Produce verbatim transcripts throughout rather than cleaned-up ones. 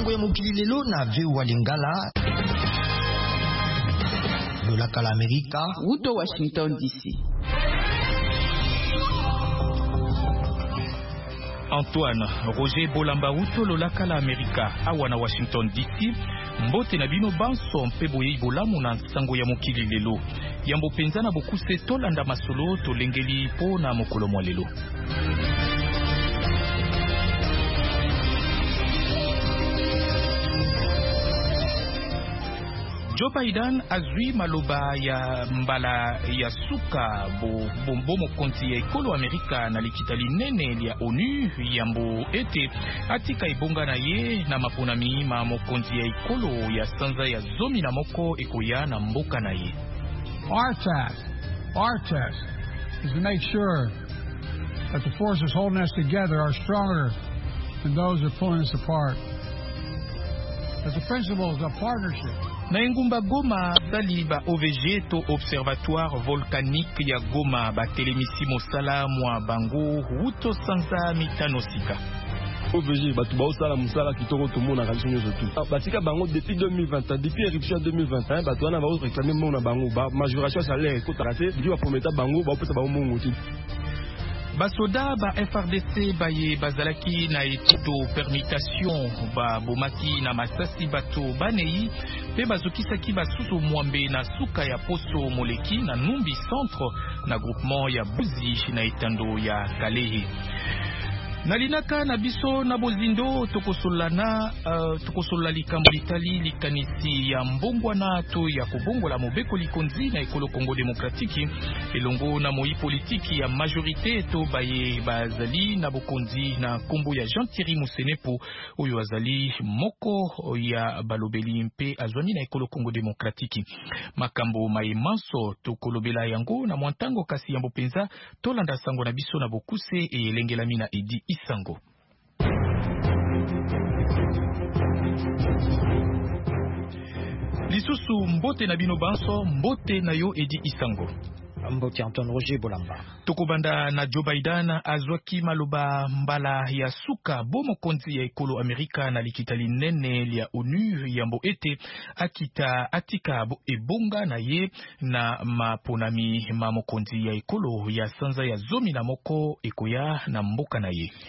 sango ya mokili lelo na veu wa Lingala lolaka la Amerika uto Washington D C. Antoine Roger Bolamba uto lolaka la Amerika awa na Washington D C. Mbote na bino banso mpe boye bolamu na sango ya mokili lelo. Yambo penza na bokuse tolanda masolo tolengeli po na mokolo mwa lelo. Joe Biden azui maloba ya mbala ya suka bo bombo mokonzi ya ekolo Amerika na likitali nene lia ONU yambo ete atika ibonga na ye na maponami ma mokonzi ya ekolo ya sanza ya zomi na moko ekoya na mboka na ye. Our task, our task is to make sure that the forces holding us together are stronger than those that are pulling us apart. As the principles of partnership. Na engumba Goma sali ba O V G to Observatoire Volcanique ya Goma ba telemisi mosala mwa bango uto sanza mitano sika. O V G batu ba osala musala kitoko to mona kanisi nyoso tu. Batika bango depuis deux mille vingt depuis éruption deux mille vingt et un batu wana ba réclamer mona bango ba majoration salaire ko tarate bi ba prometa bango ba opesa ba mongo ti. Basoda ba F R D C baye bazalaki na etudo permutation ba bomaki na masasi bato banei pe bazokisaki basusu mwambe na suka ya poso moleki na Numbi centre na groupement ya Buzi na etando ya Kalehe. Nalinaka na biso na bozindo tokosolana uh, tokosola likambo litali likanisi ya mbongwana to ya kobongola mobeko likonzi na ekolo Kongo Demokratiki elongo na moi politiki ya majorité to baye bazali na bokonzi na kombo ya Jean Thierry Musenepo oyo azali moko ya balobeli mpe azwani na ekolo Kongo Demokratiki makambo maimanso tokolobela yango na mwantango kasi yambo penza tolanda sango na biso na bokuse e elengelami na Edi Isango. Lisusu mbote na bino banso mbote na yo Edi Isango. Mbote Antoine Roger Bolamba. Tokobanda na Joe Biden azwaki maloba mbala ya suka bo mokonzi ya ekolo Amerika na likitali nene lia ONU yambo ete akita atika bo ebonga na ye na maponami ma mokonzi ya ekolo ya sanza ya zomi na moko ekoya na mboka na ye.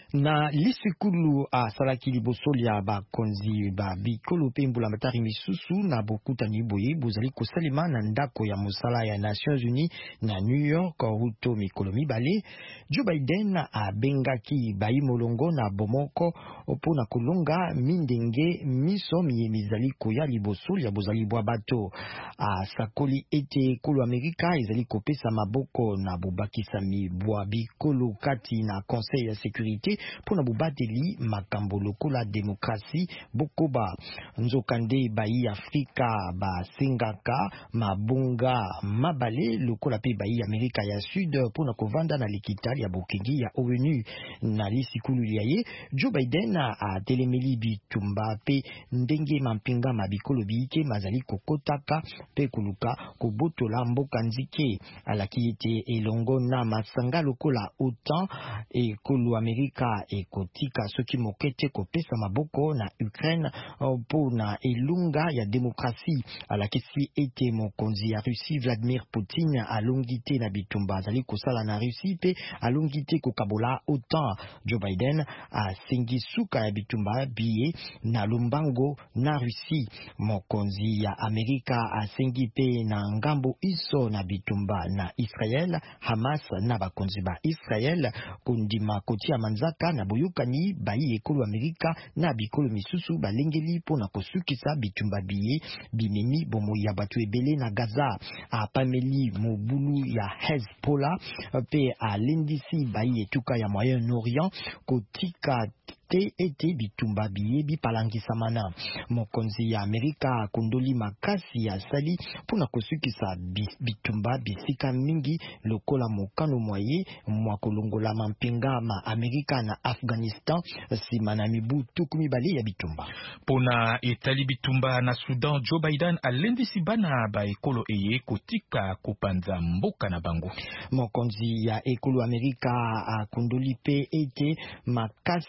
Na lisikulu a salaki libosoli ya bakonzi ba bikolo pe mbula matari misusu na bokuta niboye bozali kosalema na ndako ya mosala ya Nations Unies na New York ruto mikolo mibale. Joe Biden a bengaki bayi molongo na bomoko opo na kolonga mindenge miso mizali koya libosoli ya bozali bwa bato a sakoli ete ekolo Amerika ezali kopesa maboko na bobakisa mibwa bikolo kati na Conseil ya Sécurité pona bubateli makambo lokola demokrasi bokoba nzokande bayi Afrika ba singaka mabunga mabale lokola pe bayi Amerika ya Sud pona kovanda na likitali ya bokengi ya ONU na lisikulu liaye. Joe Biden a telemeli bitumba pe ndenge mampinga mabikolo biike mazali kokotaka pe kuluka kobotola mboka nzike alaki ete elongo na masanga lokola OTAN e kolo Amerika ekotika soki mokete kopesa maboko na Ukraine po na elunga ya demokrasi alakisi ete mokonzi ya Russie Vladimir Putin alongite na bitumba azali kosala na Russie pe alongite kokabola OTAN. Joe Biden asengi suka ya bitumba biye na lumbango na Russie. Mokonzi ya Amerika asengi pe na ngambo iso na bitumba na Israel Hamas na bakonzi ba Israel kundima kotia manzaka na boyukani bayi ekolo Amerika na bikolo misusu balengeli pona kosukisa bitumba biye bimemi bomo ya batu ebele na Gaza. A pameli mobulu ya Hezbollah pe a lendisi bayi etuka ya Moyen-Orient kotika te ete bitumba biye bipalangisa mana. Mokonzi ya Amerika kundoli makasi ya sali pona kosukisa bitumba bisika mingi lokola mokano mwaye mwa kolongola mampinga ma Amerika na Afghanistan sima na mibu tukumi bale ya bitumba. Pona etali bitumba na Sudan, Joe Biden alendisi bana ba ekolo eye kotika kupanza mboka na bango. Mokonzi ya ekolo Amerika kundoli pe ete makasi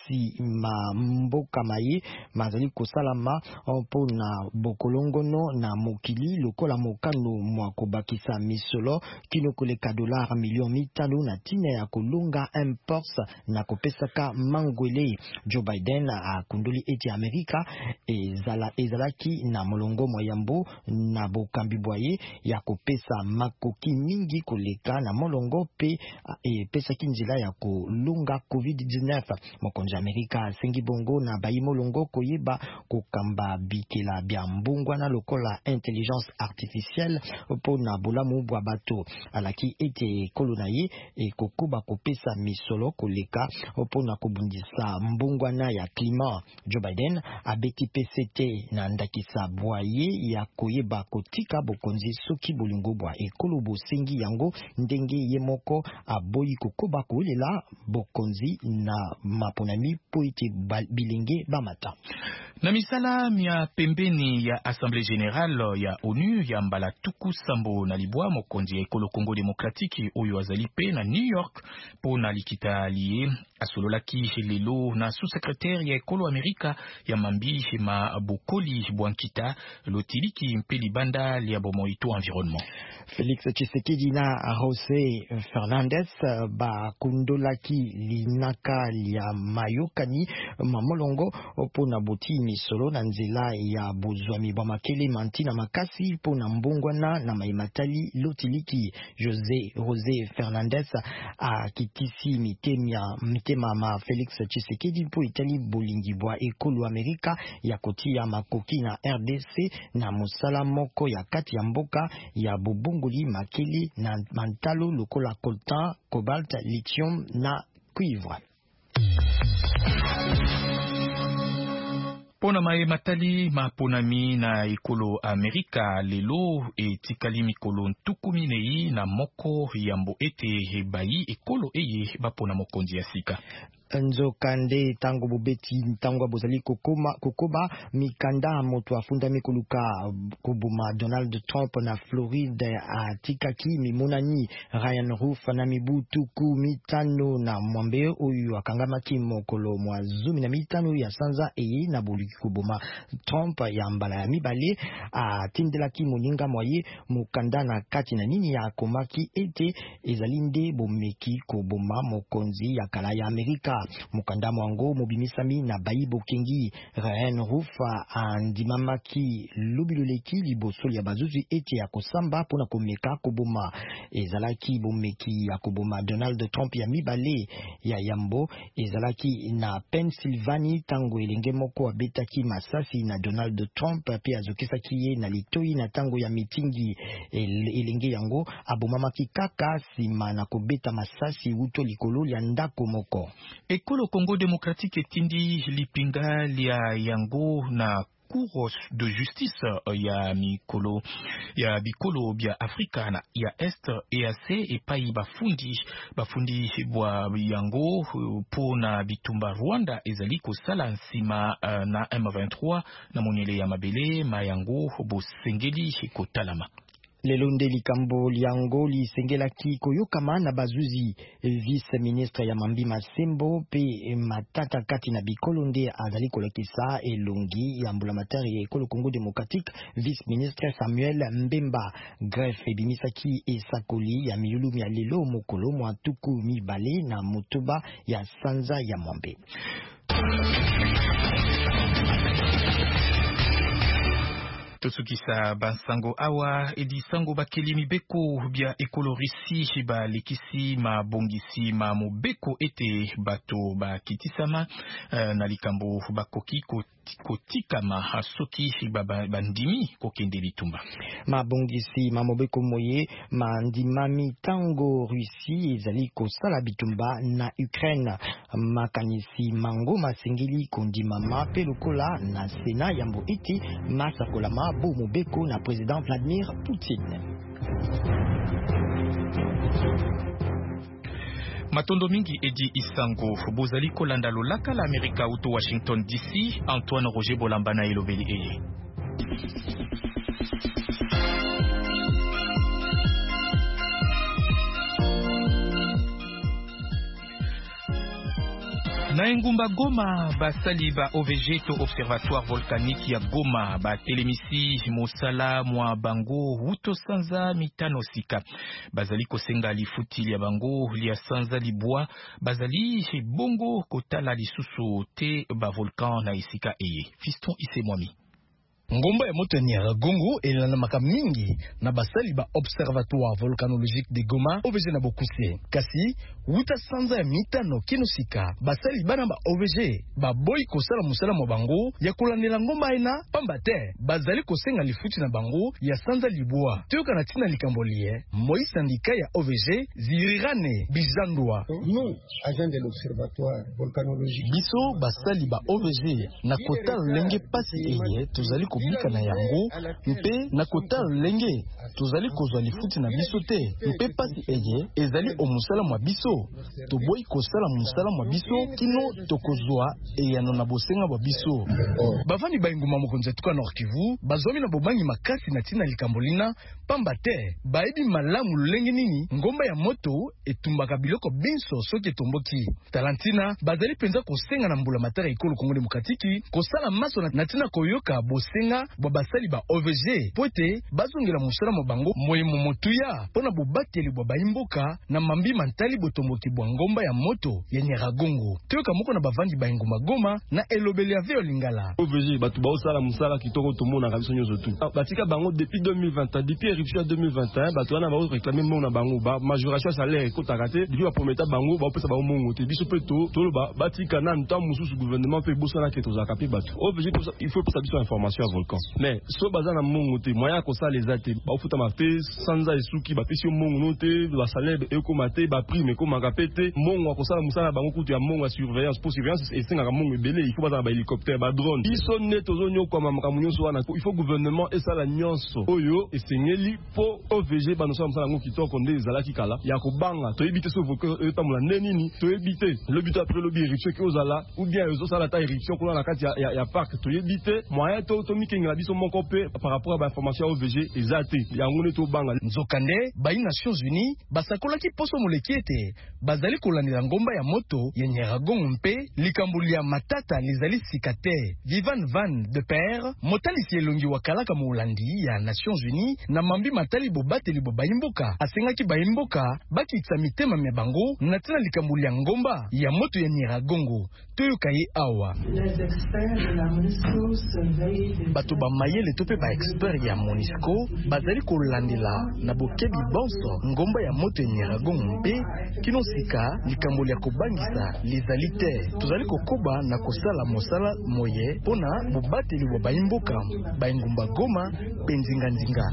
ma mboka maye mazali kosalama mpona bokolongono na mokili lokola mokano mwa kobakisa misolo kino koleka dollar million mitano na tina ya kolunga imports na kopesaka mangwele. Joe Biden akundoli eti Amerika ezala ezalaki na molongo moyambo na bokambi bwaye ya kopesa makoki mingi koleka na molongo pe e pesa kinjila ya kolunga covid dix-neuf. Mokonzi Amerika sengi bongo na bayi molongo koyeba kokamba bikela bya mbungwa na lokola intelligence artificielle po na bolamu bwa bato. Alaki ete kolona ye e kokuba kopesa misolo koleka po na kobundisa mbungwa na ya klima. Joe Biden abeti P C T na ndakisa bwaye ya koyeba kotika bokonzi soki bolingo bwa ekolo bosengi yango ndenge ye moko aboyi kokoba kolela bokonzi na maponami po ete bilenge bamata. Na misala mia pembeni ya Assemblée Générale ya ONU ya mbala tuku sambo na libwa mokonzi ya ekolo Congo Démocratique oyo azali pe na New York po na likita liye asololaki lelo na sous-secrétaire ya ekolo Amerika ya mambi ma bokoli bwankita lotiliki mpeli banda lia bomoito environnement. Félix Tshisekedi na José Fernandez ba kundolaki linaka lia mayokani mamolongo pona boti misolo na nzela ya bozwami bwa makele mantina makasi pona mbongwana na maimatali lotiliki. José José Fernandez a kitisi mitemia mitema ma Félix Tshisekedi po itali bolingi bwa ekolo Amerika ya kotia makoki na R D C na mosala moko ya kati ya mboka ya bobongoli makeli na mantalo lokola coltan, cobalt, lithium na cuivre. Pona mae matali maponami na ekolo Amerika lelo etikali mikolo ntukumi nei na moko yambo ete bayi ekolo eye bapona mokonzi ya sika. Nzo kande tango bobeti tango bozali kokoma kokoba mikanda moto afunda mikoluka kobuma Donald Trump na Floride atikaki mimonani Ryan Roof na mibutu ku mitano na mwambe oyo akangamaki mokolo mwa zumi na mitano ya sanza eye na boliki kobuma Trump ya mbala ya mibale atindelaki moninga mwaye mukanda na kati na nini ya komaki ete ezalinde bomeki kobuma mokonzi ya kala ya Amerika. Mukanda mwango mobimisami na bayibo kengi Ryan Roof andimamaki lubiloleki liboso ya bazuzi ete ya kosamba pona komeka koboma ezalaki bomeki ya koboma Donald Trump ya mibale ya yambo ezalaki na Pennsylvania tango elenge moko abetaki masasi na Donald Trump pe azokisaki ye na litoi na tango ya mitingi elenge yango abomamaki kaka sima na kobeta masasi uto likolo ya ndako moko. Ekolo Congo Démocratique etindi lipinga lia yango na Cour de justice ya mikolo ya bikolo bya Afrika na ya Est E A C epai bafundi bafundi bwa yango pona bitumba Rwanda ezali kosala nsima uh, na M vingt-trois na monele ya mabele mayango bosengeli kotalama. Lelonde likambo liango li sengelaki koyokama na bazuzi vice ministre ya Mambi Masembo pe matata kati na bikolonde azali kolekisa elongi ya mbulamatari ya ekolo Congo Démocratique vice ministre Samuel Mbemba greffe ebimisaki esakoli ya miyulumi ya lelo mokolo mwa tuku mibale na motoba ya sanza ya Mwambe. Totsukisa bansango awa edi sango bakeli mibeko bya ekolorisi ba lekisi ma bongisi ma mobeko ete bato ba kitisama uh, na likambo bakoki kotikama soki bandimi kokende litumba. Ma bongisi ma mobeko moye ma ndimami tango Russie ezali kosala bitumba na Ukraine makanisi mango masengeli kondimama pe lokola na Sena yambo ete masakolama bo mobeko na président Vladimir Poutine. Matondo mingi edi isango bozali kolanda lolaka la Amerika uto Washington D C. Antoine Roger Bolambana elobeli eye. Na engumba Goma basali ba O V G to observatoire volcanique ya Goma ba telemisi mosala mwa bango wuto sanza mitano sika bazali kosenga lifuti ya bango lia sanza libwa bazali bongo kotala lisusu te ba volcan na isika eye. Fiston Isemwami. Ngomba ya moto ya Nyiragongo elanamaka mingi na basali ba observatoire volcanologique de Goma O V G na bokuse. Kasi wuta sanza ya mitano kino sika basali bana ba O V G ba boy kosala musala mo bango ya kolandela ngomba ina pamba te bazali kosenga lifuti na bango ya sanza libwa. Toyoka na tina likambolie moi syndicat ya O V G Zirirane Bizandwa. Nous, agents de l'observatoire volcanologique, biso basali ba O V G na kota lenge pasi eye tozali bika na yango mpe na kota lenge tozali kozwa lifuti na biso te mpe pasi eye ezali omusala mwa biso toboyi kosala musala mwa biso kino tokozwa eyano na bosenga bwa biso. Bavandi bainguma mokonzi tuka Nord Kivu bazomi na bobangi makasi na tina likambolina pamba te baebi malamu lenge nini ngomba ya moto etumbaka biloko binso soki etomboki. Talantina bazali penza kosenga na mbula matara ikolo Kongo Demokratiki kosala maso na tina koyoka bosenga babasali ba O V G pote bazongela musala mo bango moyi momotuya pona bobateli bwa baimboka na mambi mantali botomboki bwa ngomba ya moto ya Nyiragongo. Toyoka moko na bavandi bainguma Goma na elobeli ya veo lingala. O V G batu baosala musala kitoko tomona kabiso nyozo tu. Batika bango depuis deux mille vingt depuis éruption deux mille vingt et un batu wana ba réclamer mona bango ba majoration salaire ko takate depuis ba prometa bango ba opesa ba mongo te biso peto tolo ba batika na nta mususu gouvernement pe bosana ke tozaka pe batu. O V G il faut pour ça biso information à volcan. Mais so bazana mongo te moya ko sala les ate ba futa mate sanza esuki ba pesi mongo note ba salaire eko mate ba prime ko magapete mongo ko sala musala bango kutu ya mongo surveillance pour surveillance et singa mongo belé il faut bazana ba hélicoptère ba drone biso neto zonyo kwa mama munyoso wana il faut gouvernement et sala nyonso oyo esengeli po O V G ba no sala musala ngo kitoko nde ezalaki kala ya ko banga to ebite so voka etamula neni to ebite le but après le bi éruption ki ozala ou bien ezo sala ta éruption ko na kati ya ya parc to ebite moyen to to mikenga biso moko pe par rapport à ba information O V G ezate ya ngone to banga nzokande ba Nations Unies basakolaki poso moleki ete bazali kolandela ngomba ya moto ya Nyiragongo mpe likambuli ya matata lizali sikate. Vivan Van de Père motalisi elongi wakalaka mu Holandi ya Nations Unies na mambi matali bobateli bo baimboka asengaki baimboka bakitsa mitema mya bango na tina likambuli ya ngomba ya moto ya Nyiragongo. Toyoka ye awa bato ba mayele tope ba expert ya MONUSCO bazali kolandela na bokebi bonso ngomba ya moto ya Nyiragongo mpe kino sika likamboli ya kobangisa lizali te tozali kokoba na kosala mosala moye pona bobateli wa baimboka baingumba Goma penzinga nzinga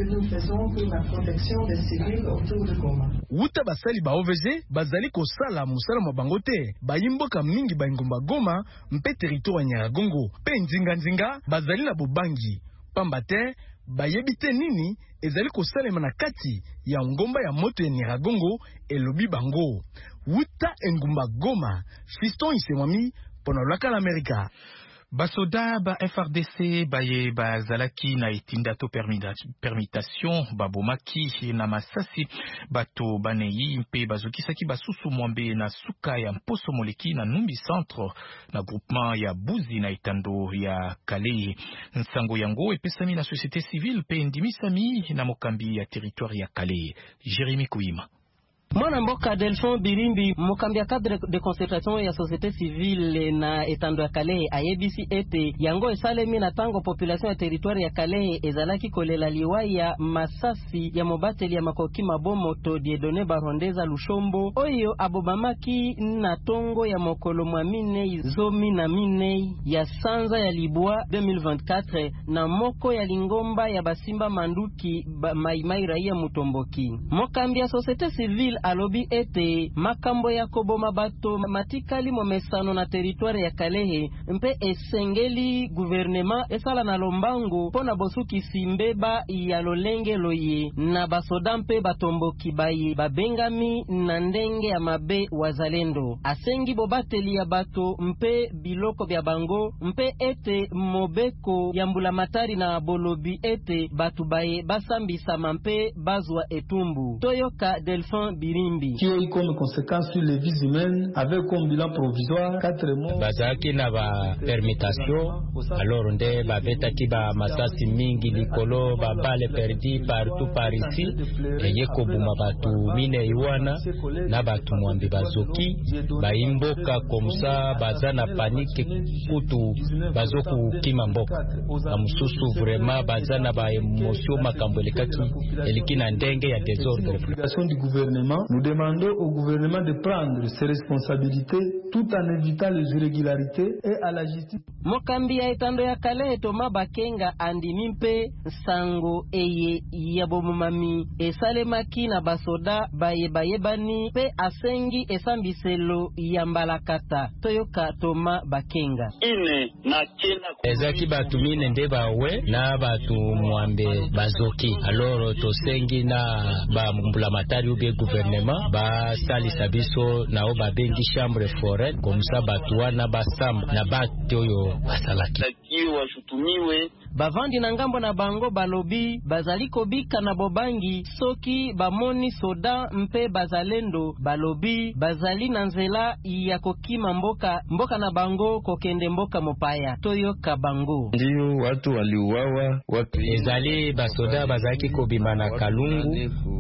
wuta basali ba O V G bazali kosala mosala mwa bango te baimboka mingi baingumba Goma mpe territoire ya Nyiragongo penzinga nzinga bazali na bobangi pamba te bayebi te nini ezali kosalema na kati ya ngomba ya moto ya Nyiragongo elobi bango. Wuta engumba Goma, Fiston Isemwami pona laka la Amerika. Basoda ba F R D C baye ba zalaki na itinda to permutation babomaki na masasi bato baneyi mpe bazokisaki basusu mwambe na suka ya mposo moleki na Numbi Centre na groupement ya Buzi na itando ya Kale. Nsango yango epesami na société civile pe ndimisami na mokambi ya territoire ya Kale. Jérémy Kouima. Mwana mboka Delphon Birimbi mokambi ya cadre de concertation ya société civile na etando ya Kale ayebisi ete yango esalemi na tango population ya territoire ya Kale ezalaki kolela liwa ya masasi ya mobateli ya makoki mabomo to Dieudonné Barondeza Lushombo oyo abobamaki na tongo ya mokolo mwa minei zomi na minei ya sanza ya libwa deux mille vingt-quatre na moko ya lingomba ya basimba manduki ba maimai raia mutomboki. Mokambi ya société civile alobi ete makambo ya koboma bato matikali momesano na territoire ya Kalehe mpe esengeli gouvernement esala na lombango pona bosuki simbeba ya lolenge loye na basoda mpe batomboki baye babengami na ndenge ya mabe wazalendo. Asengi bobateli ya bato mpe biloko bya bango mpe ete mobeko ya mbulamatari na bolobi ete batu baye basambisa mpe bazwa etumbu. Toyoka Delphon Birimbi. Qui a eu comme conséquence sur les vies humaines avec comme bilan provisoire quatre morts. Bazaki na ba permutation alors nde babeta ki ba masasi mingi likolo ba balle perdu partout par ici eye kobuma batu mine iwana na batu mwambi bazoki baimboka komsa baza na panike kutu bazoku kima mboka na mususu vraiment baza na ba émotion makambo elekaki eliki na ndenge ya désordre. Du gouvernement, nous demandons au gouvernement de prendre ses responsabilités tout en évitant les irrégularités et à la justice. Mokambi ya etando ya kale Toma Bakenga andimi mpe sango eye ya bomumami esalemaki na basoda bayebayebani pe asengi esambiselo ya mbalakata toyoka Toma Bakenga ine na kena ezaki batu mine nde bawe na batu mwambe bazoki alors tosengi na ba mbula matari ube gouvernement ba salisa biso na oba bengi chambre foraine comme ça batu wana basamba na batu oyo basalaki washutumiwe bavandi na ngambo na bango balobi bazali kobika na bobangi soki bamoni soda mpe bazalendo balobi bazali na nzela ya kokima mboka mboka na bango kokende mboka mopaya toyoka bango ndio watu waliuawa watu ezali basoda bazaki kobima na Kalungu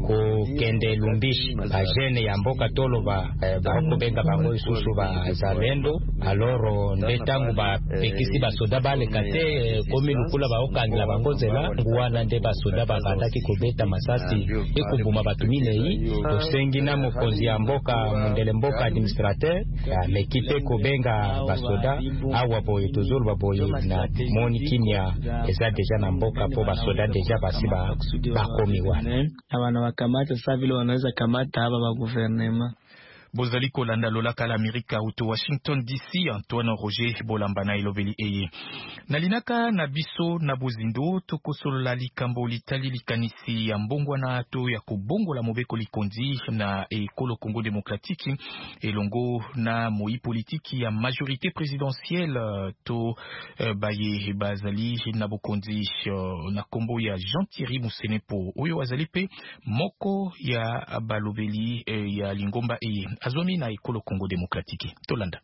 kokende Lumbishi bajene ya mboka tolo ba eh, bakobenga bango isusu bazalendo aloro ndetangu ba pekisi basoda bale kate eh, komi lukula baokangila bango zela nguwana nde basoda babandaki kobeta masasi ekubuma batu minei tosengi na mokonzi ya mboka mundele mboka administrateur mekipe kobenga basoda awa boye tozolo baboye na moni kimia eza deja na mboka po basoda deja basiba bakomi wana abana bakamata sa vile wanaweza kamata haba ba gouvernement. Bozali kolanda lolaka la Amerika uto Washington D C. Antoine Roger Bolambana ilobeli eye nalinaka na biso na bozindo tokosolola likambo litali likanisi ya mbongwa na to ya kobongola mobeko likondi na ekolo Congo démocratique elongo na moi politiki ya majorité présidentielle to uh, baye bazali na bokondi uh, na kombo ya Jean-Thierry Musenepo oyo azali pe moko ya balobeli uh, ya lingomba eye azwami na ekolo Congo démocratique tolanda.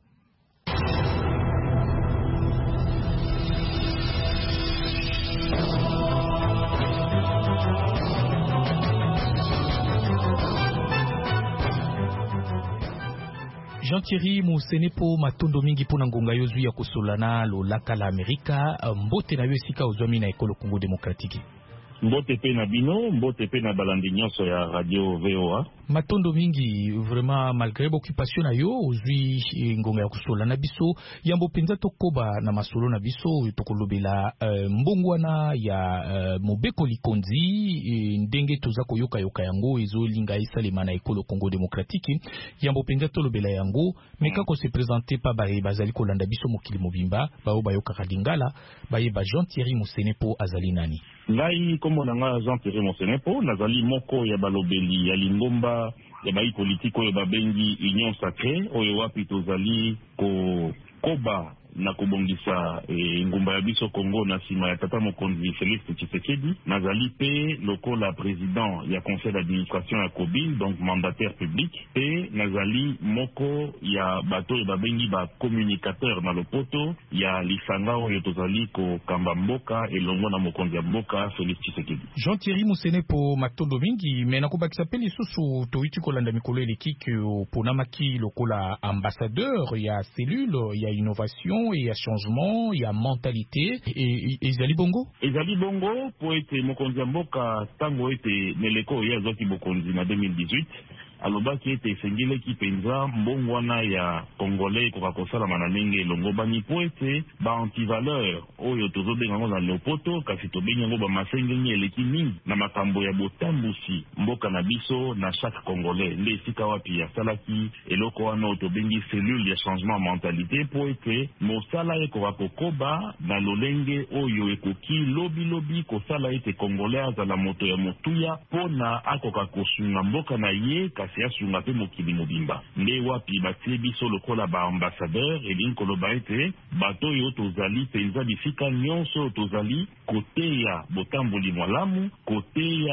Jean-Thierry Musenepo matondo mingi pona ngonga yozu ya kosolana lolaka la Amerika mbote na yo esika ozwami na ekolo Congo démocratique. Mbote pe na bino, mbote pe na balandi nyonso ya radio V O A. Matondo mingi vraiment malgré occupation na yo ozwi ngonga ya kusola na biso yambo penza tokoba na masolo na biso tokolobela uh, mbongwana ya uh, mobeko likonzi ndenge toza koyoka yoka yango ezolinga esalema na ekolo Congo démocratique yambo penza tolobela yango meka ko se présenter pa ba bazali kolanda biso mokili mobimba ba obayoka kadingala ba yeba Jean-Thierry Musenepo azali nani. Ngai kombo nanga Jean-Thierry Musenepo nazali moko ya balobeli ya lingomba ya bai politiko oyo babengi Union Sacrée oyo wapi tozali ko koba na kubongisa e, ngumba ya biso Congo na sima ya tata mokonzi Félix Tshisekedi nazali pe lokola président ya conseil d'administration ya Kobil donc mandataire public pe nazali moko ya bato ya babengi ba communicateur na lopoto ya lisanga oyo tozali ko kamba mboka elongo na mokonzi ya mboka Félix Tshisekedi. Jean-Thierry Musenepo matondo mingi mena kubakisa pe lisusu toiti kolanda mikolo elekiki ponamaki lokola ambassadeur ya cellule ya innovation et ya changement ya mentalité et ezali bongo ezali bongo po ete mokonzi ya mboka tango ete neleko ya zoki bokonzi na deux mille dix-huit alobaki ete esengileki penza mbongwana ya congolais koka kosalama na ndenge elongo bani po ete ba-antivaleur oyo tozobenga yango na lopoto kasi tobengi yango bamasengeni eleki mingi na makambo ya botambusi mboka na biso na chaque congolais nde esika wapi asalaki eloko wana oyo tobengi cellule ya changement mentalité po ete mosala ekoka kokoba na lolenge oyo ekoki lobi-lobi kosala ete congolais azala moto ya motuya mpona akoka kosunga mboka na ye kasi asunga pe mokili mobimba nde wapi batie biso lokola baambassadeur elingi koloba ete bato oyo tozali penza bisika nyonso tozali kote ya botamboli malamu kote ya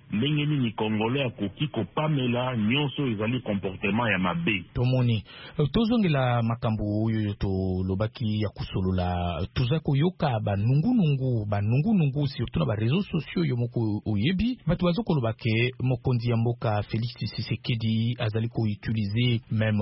ndenge nini congolais akoki kopamela nyonso ezali comportement ya mabe. Tomoni tozongela makambo oyo tolobaki ya kusolola toza koyoka banungunungu banungunungu surtout na ba réseaux sociaux yo moko oyebi bato bazokoloba ke mokonzi ya mboka Félix Tshisekedi azali ko utiliser même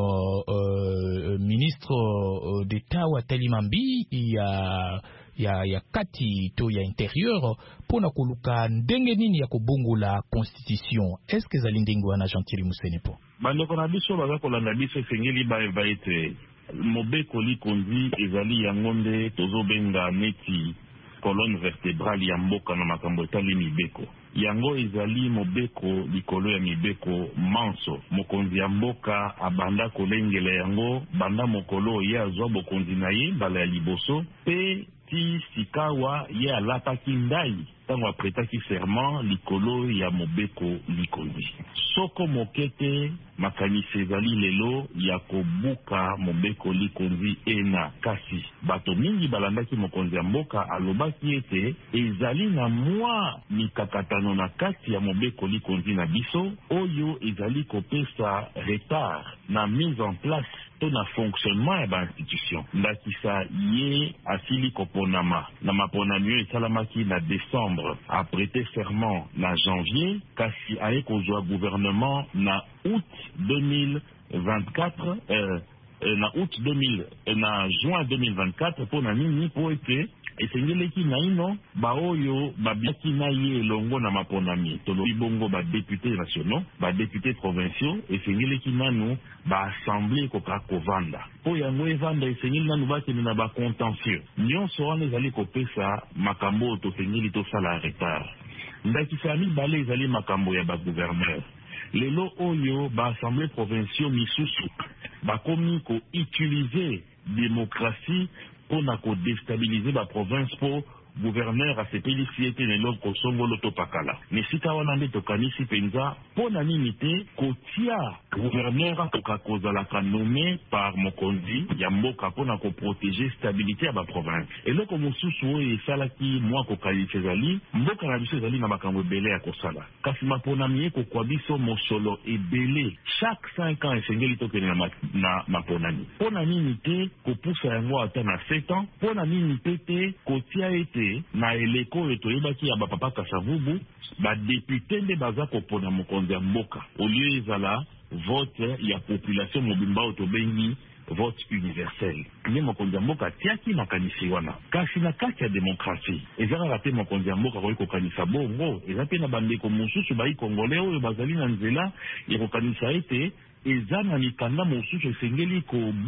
euh, ministre euh, d'État wa Talimambi ya ya ya kati to ya intérieur pona koluka ndenge nini ya kobongola constitution. Est-ce que zali ndenge wana Jean-Thierry Musenepo? Bandeko na biso baza kolanda biso esengeli bayeba ete mobeko likonzi ezali yango nde tozobenga neti colonne vertébrale ya mboka na makambo etali mibeko. Yango ezali mobeko likolo ya mibeko manso. Mokonzi ya mboka abanda kolengela yango banda mokolo ye azwa bokonzi na ye mbala ya liboso pe ti sikawa ye alapaki ndai tango apretaki serment likolo ya mobeko likonzi. Soko mokete makanisi ezali lelo ya kobuka mobeko likonzi ena kasi bato mingi balandaki mokonzi ya mboka alobaki ete ezali na mwa mikakatano na kati ya mobeko likonzi na biso oyo ezali kopesa retard na mise en place to na fonctionnement ya ba institution. Ndakisa ye asili koponama na maponami oyo esalamaki na décembre aprete serment na janvier kasi aye kozwa gouvernement na août deux mille vingt-quatre euh, na août deux mille na juin deux mille vingt-quatre pona nini po ete esengeleki na ino baoyo babiaki na ye elongo na maponami tolobi bongo badepute nationaux badepute provinciaux esengeleki nanu baassemblée koka kovanda po yango evanda esengeli nanu bakende na bacontentieux nyonso wana ezali kopesa makambo oyo tosengeli tosala retard. Ndakisa mibale ezali makambo ya bagouverneur lelo oyo baassemblée provinciaux misusu bakomi koutilize démocratie pona ko déstabiliser ba province po gouverneur asepeli siete lelo kosongolo to pakala nesika wana nde tokanisi penza pona nini te kotia gouverneur akoka kozalaka nommé par mokonzi ya mboka pona ko protéger stabilité ya ba province. Eloko mosusu oyo esalaki mwa kokalisi ezali mboka na biso ezali na makambo ebele ya kosala kasi maponami ye kokwa biso mosolo ebele chaque cinq ans esengeli tokende na, na maponami pona nini te kopusa yango ata na sept ans pona nini te te kotia ete na eleko oyo toyebaki ya bapapa Kasavubu badepute nde baza kopona mokonzi ya mboka olie ezala vote ya population mobimba oyo tobengi vote universel nde mokonzi ya mboka atiaki makanisi wana kasi na kati ya demokrasi ezalaka te mokonzi ya mboka koki kokanisa bongo eza mpe na bandeko mosusu bayi kongole oyo bazali na nzela ya kokanisa ete eza na mikanda mosusu esengeli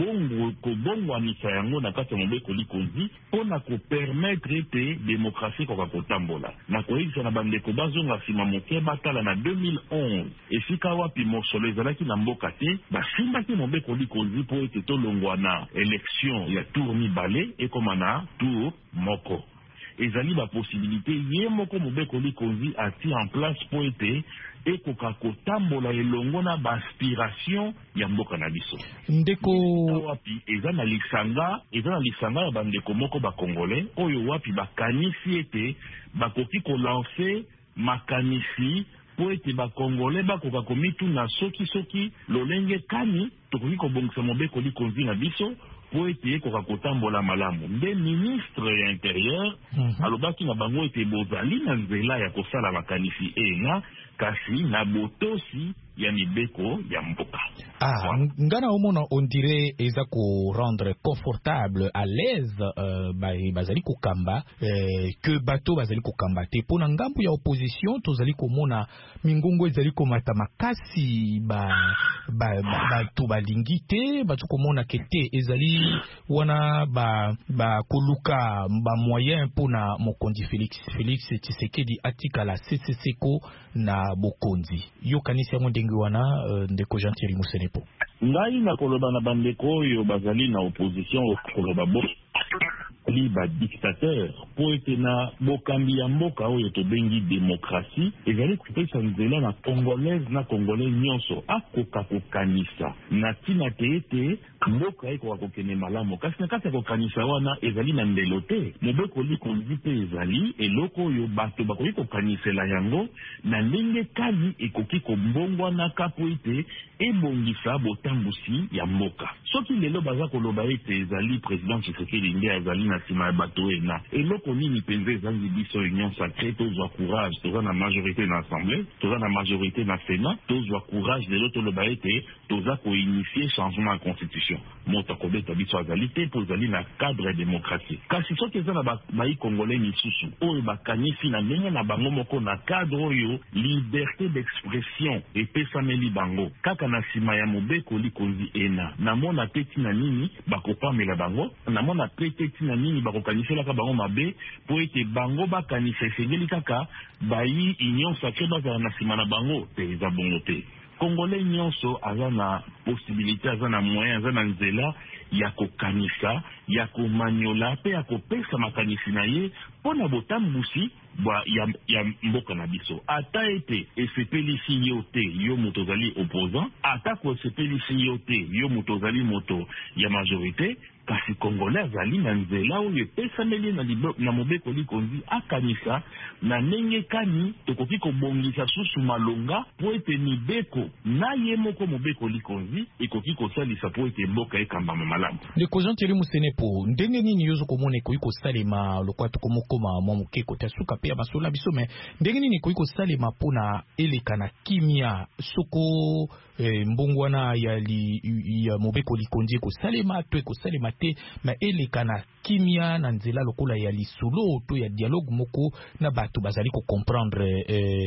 kobongwanisa yango na kati ya mobeko likonzi mpona kopermetre ete demokrasi koka kotambola na koyebisa na bandeko bazonga nsima moke batala na deux mille onze esika wapi mosolo ezalaki na mboka te basimbaki mobeko likonzi mpo ete tolongwa na élection ya tour mibale ekoma na tour moko. Ezali ba possibilité ye moko mobeko likonzi ati en place po ete ekoka kotambola elongo na baspiration ya mboka na biso. Ndeko wapi eza na lisanga eza na lisanga ya bandeko moko bakongole oyo wapi bakanisi ete bakoki kolanse makanisi po ete bakongole bakoka komituna soki soki lolenge kani tokoki kobongisa mobeko likonzi na biso po ete ekoka kotambola malamu. Nde ministre ya intérieur mm-hmm. alobaki na bango ete bozali na nzela ya kosala makanisi ena kasi na botosi ya mibeko ya mboka. Ah, ngana omona on dirait eza ko rendre confortable à l'aise euh, ba bazali ko kamba euh, que bateau bazali ko kamba te pona ngambu ya opposition tozali ko mona mingongo ezali ko mata makasi ba ba ba to balingi te ba ko mona kete ezali wana ba ba koluka ba moyen pona mokonzi Félix Félix Tshisekedi atika la C C C ko na bokonzi yo kanisi yango ndenge wana uh, ndeko Jean-Thierry Musenepo. Ngai na koloba na bandeko oyo bazali na opposition koloba bo li ba dictateur po ete na bokambi ya mboka oyo tobengi demokrasi ezali kupesa nzela na congolaise na congolais nyonso akoka kokanisa na tina te ete mboka eko kokene malamu kasi na kati ya kokanisa wana ezali na ndelo te mobeko likonzi mpe ezali eloko oyo bato bakoki kokanisela yango na ndenge kani ekoki kombongwanaka po ete ebongisa botambusi ya mboka soki lelo baza koloba ete ezali président Tshisekedi nde azali na nsima ya bato ena eloko nini mpenza ezangi biso union sacré tozwa courage toza na majorité na assemblée toza na majorité na sénat tozwa courage lelo toloba ete toza koinitier changement ya constitution moto akobeta biso azali te mpo ezali na cadre démocratique kasi soki eza na bayi congolais misusu oyo bakanisi na ndenge na bango moko na cadre oyo liberté d'expression epesameli bango kaka na nsima ya mobeko likonzi ena namona te ntina nini bakopamela bango namona pe te ntina nini bakokaniselaka bango mabe po ete bango bakanisa esengeli kaka bayi union sacré bazala na nsima na bango te eza bongo te Congolais nyonso aza na possibilité aza na moyen aza na nzela ya kokanisa ya komanyola pe ya kopesa makanisi na ye mpona botambusi bwa ya, ya mboka na biso ata ete esepelisi yo te yo moto ozali opposant ata ko esepelisi yo te yo moto ozali moto ya majorité kasi Congolais azali na nzela oyo epesameli na, na mobeko likonzi akanisa na ndenge kani tokoki kobongisa susu malonga po ete mibeko na ye moko mobeko likonzi ekoki kosalisa po ete mboka ekambama malamu ndeko Jean Thierry Musene po ndenge nini yozo komona ekoki kosalema lokwa tokomokoma mwa moke kota suka pe ya basola biso me ndenge nini ekoki kosalema mpona eleka na kimia soko eh, mbongwana ya, li, ya mobeko likonzi ekosalema to ekosalema te ma eleka na kimia na nzela lokola ya lisolo to ya dialogue moko na bato bazali ko comprendre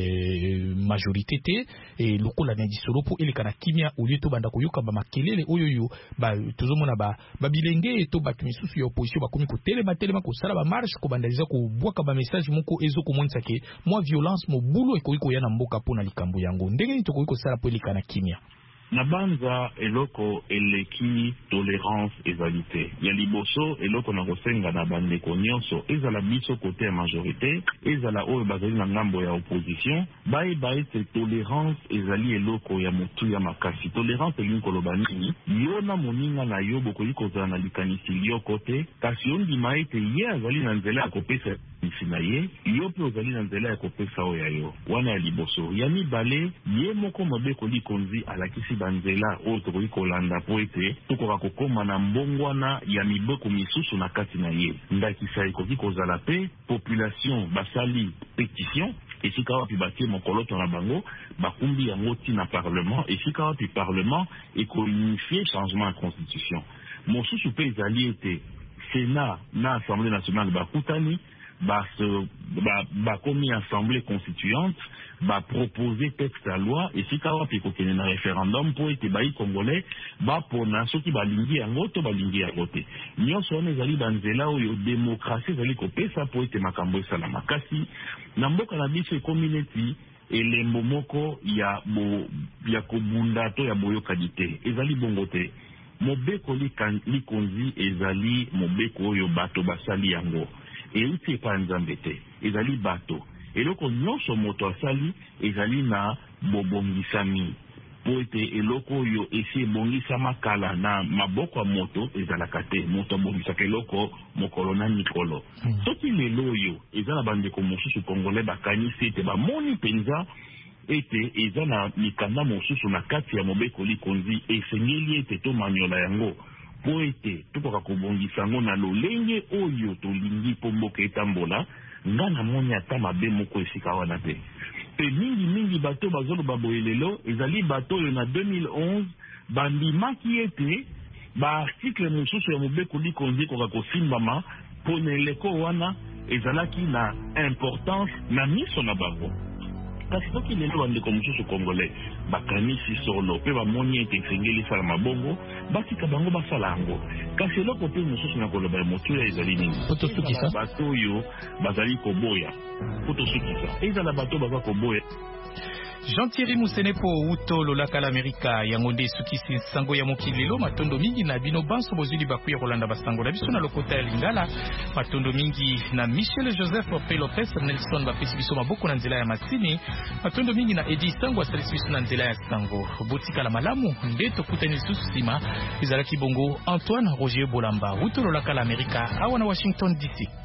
eh, majorité te e lokola na lisolo po eleka na kimia au lieu to banda koyoka ba makelele oyo yo ba tozomona ba babilenge to bato misusu ya opposition bakomi ko telema telema ko sala ba marche ko bandaliza ko bwaka ba message moko ezo ko monisa ke moi violence mo bulo ekoki ko yana mboka pona likambo yango ndenge ni tokoki ko sala po eleka na kimia na banza eloko eleki tolérance ezali te ya liboso eloko na kosenga na bandeko nyonso ezala biso kote ya majorité ezala oyo bazali na ngambo ya opposition bayeba ete tolérance ezali eloko ya motu ya makasi tolérance elingi koloba nini yo na moninga na yo bokoki kozala na likanisi lioko te kasi yo ndima ete ye azali na nzela ya kopesa likanisi na ye yo mpe ozali na nzela ya kopesa oyo ya yo wana ya liboso ya mibale ye moko mobeko likonzi alakisi banzela oyo tokoki kolanda po ete tokoka kokoma na mbongwana ya mibeko misusu na kati na ye ndakisa ekoki kozala pe population basali pétition esika wapi batie mokoloto na bango bakumbi yango ntina parlement esika wapi parlement ekounifie changement ya constitution mosusu mpe ezali ete sénat na assemblée nationale bakutani bakomi ba, ba assemblée constituante ba proposer texte à loi et si kawa pe kokene na référendum po ete bayi congolais ba pona soki balingi yango to balingi yango te nyonso wana ezali banzela oyo démocratie ezali kopesa po ete makambo esala makasi na mboka na biso ekomi neti elembo moko ya bo ya kobunda to ya boyokani te ezali bongo te mobeko likonzi ezali mobeko oyo bato basali yango euti epa nzambe te ezali bato eloko nyonso moto asali ezali na bobongisami po ete eloko oyo esi ebongisama kala na maboko ya moto ezalaka te moto abongisaka eloko mokolo na mikolo hmm. soki lelo oyo eza na bandeko mosusu congolais bakanisi ete bamoni mpenza ete eza na mikanda mosusu na kati ya mobeko likonzi esengeli ete tomanyola yango po ete tokoka kobongisa yango na lolenge oyo tolingi mpo mboka etambola nga namoni ata mabe moko esika wana te pe mingi mingi bato bazoloba boye lelo ezali bato oyo na deux mille onze bandimaki ete baarticle mosusu ya mobeko likonzi ekoka kosimbama mpo na eleko wana ezalaki na importance na miso na bango kasi soki lelo bandeko mosusu congolais bakanisi solo mpe bamoni ete esengeli esala mabongo batika bango basala yango kasi eloko mpe mosusu na koloba ya motuya ezali nini bato oyo bazali koboya po tosukisa ezala bato baza koboya. Jean-Thierry Moussenepo uto lolaka l'Amerika yango nde sukisi sango ya mokilelo matondo mingi na bino banso bozuli bakuya kolanda basango na biso na lokota ya Lingala matondo mingi na Michel Joseph P. Lopez Nelson bapesi biso maboko na nzela ya masini matondo mingi na Edi Sango asalisi biso na nzela ya sango botika la malamu nde tokutani lisusu nsima ezalaki bongo Antoine Roger Bolamba uto lolaka l'Amerika awa na Washington D C.